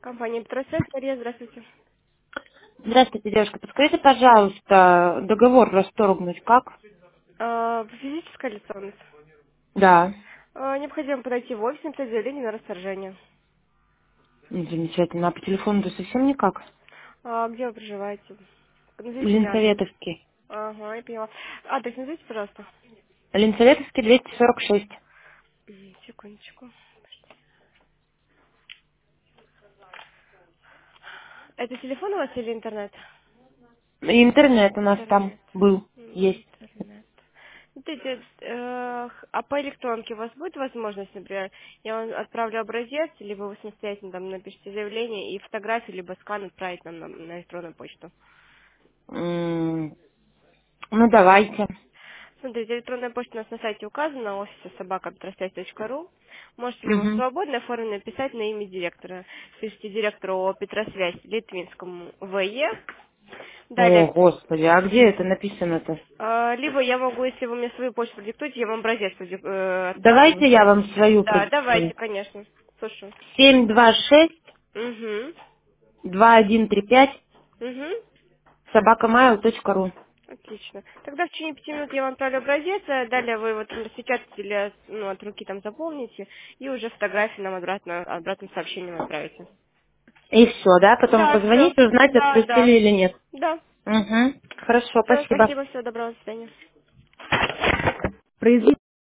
Компания «Петросвязь», Мария, здравствуйте. Здравствуйте, девушка. Подскажите, пожалуйста, договор расторгнуть как? Физическое лицо у нас. Да. Необходимо подойти в офис, написать заявление на расторжение. Замечательно. А по телефону-то совсем никак? Где вы проживаете? Назовите мне адрес. Ленсоветовский. Ага, я поняла. Адрес назовите, пожалуйста. Ленсоветовский 246. Секундочку. Это телефон у вас или интернет? И интернет у нас там Интернет. был, есть. Интернет. Смотрите, а по электронке у вас будет возможность, например, я вам отправлю образец, либо вы самостоятельно там напишите заявление и фотографию, либо скан отправить нам на электронную почту? Ну, давайте. Смотрите, электронная почта у нас на сайте указана, на офисе собака.петросвязь.ру. Можете либо в Мгм. свободной форме написать на имя директора. Пишите директору ООО «Петросвязь» Литвинскому ВЕ. О, Далее, Господи, а где это написано-то? либо я могу, если вы мне свою почту продиктуете, я вам образец отправлю. Давайте я вам свою Да, давайте, продиктую. конечно. Слушаю. 726 Угу. 2135 Угу. собакамайл.ру. Отлично. Тогда в течение 5 минут я вам отправлю образец, а далее вы вот распечатаете или от руки там заполните, и уже фотографии нам обратным сообщением отправите. И все, да? Потом Да, все. позвонить, узнать, Да, отпустили да. или нет. Да. Угу. Хорошо, Все, спасибо. спасибо, всего доброго, до свидания. Произвести